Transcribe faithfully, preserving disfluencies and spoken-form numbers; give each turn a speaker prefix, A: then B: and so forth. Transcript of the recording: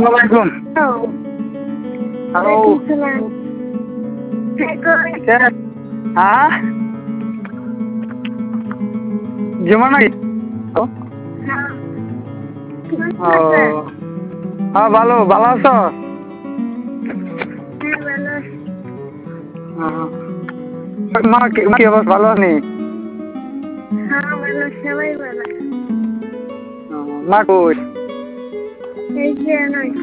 A: আলাইকুম। হ্যালো। হ্যাঁ জুমা নাকি? ও হ্যাঁ ভালো ভালো আছো? মা কি অবস্থা ভালো আনি? মা কই?